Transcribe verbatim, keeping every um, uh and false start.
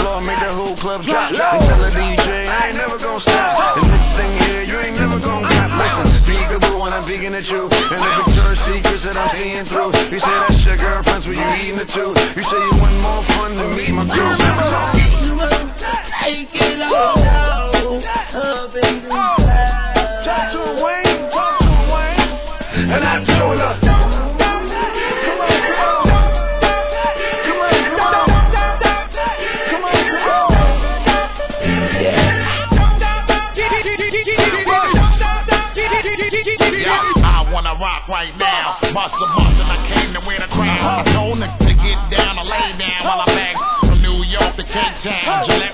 floor, make the whole club drop. And tell the D J I ain't never gonna stop. And this thing here, you ain't never gonna stop. Listen, peekaboo when I'm peeking at you. And the Victoria's Secrets that I'm seeing through. You say that's your girlfriend's when you eating it too. You say you want more fun than me, my crew. Take it all out, up in the clouds. Talk to him, Wayne. Talk to him, Wayne. And I told her. Rock right now, muscle, muscle, I came to win a crown. I told them to get down, I lay down while I back from New York to Cape Town.